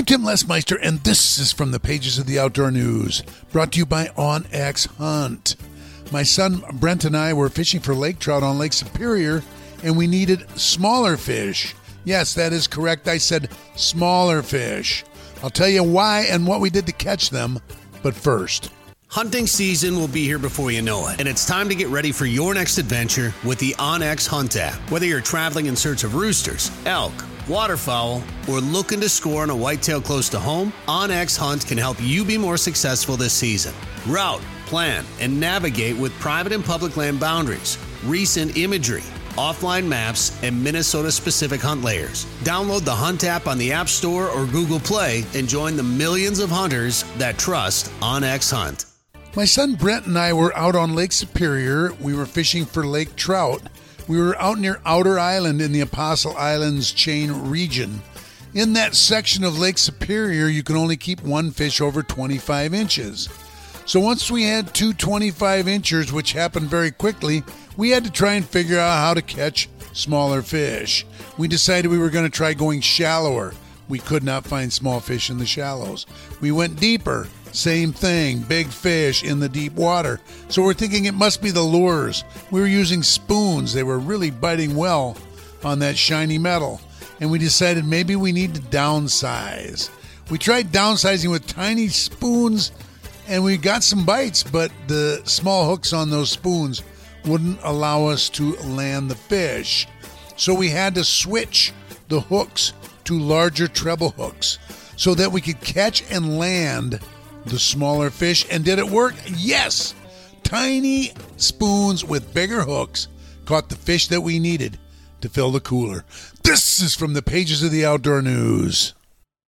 I'm Tim Lesmeister, and this is from the pages of the Outdoor News, brought to you by OnX Hunt. My son Brent and I were fishing for lake trout on Lake Superior, and we needed smaller fish. Yes, that is correct. I said smaller fish. I'll tell you why and what we did to catch them, but first. Hunting season will be here before you know it, and it's time to get ready for your next adventure with the OnX Hunt app. Whether you're traveling in search of roosters, elk, waterfowl, or looking to score on a whitetail close to home, OnX Hunt can help you be more successful this season. Route, plan, and navigate with private and public land boundaries, recent imagery, offline maps, and Minnesota-specific hunt layers. Download the Hunt app on the App Store or Google Play and join the millions of hunters that trust OnX Hunt. My son Brent and I were out on Lake Superior. We were fishing for lake trout. We were out near Outer Island in the Apostle Islands chain region. In that section of Lake Superior, you can only keep one fish over 25 inches. So once we had two 25 inchers, which happened very quickly, we had to try and figure out how to catch smaller fish. We decided we were going to try going shallower. We could not find small fish in the shallows. We went deeper. Same thing, big fish in the deep water. So we're thinking it must be the lures. We were using spoons. They were really biting well on that shiny metal. And we decided maybe we need to downsize. We tried downsizing with tiny spoons, and we got some bites, but the small hooks on those spoons wouldn't allow us to land the fish. So we had to switch the hooks to larger treble hooks so that we could catch and land the smaller fish. And did it work? Yes! Tiny spoons with bigger hooks caught the fish that we needed to fill the cooler. This is from the pages of the Outdoor News.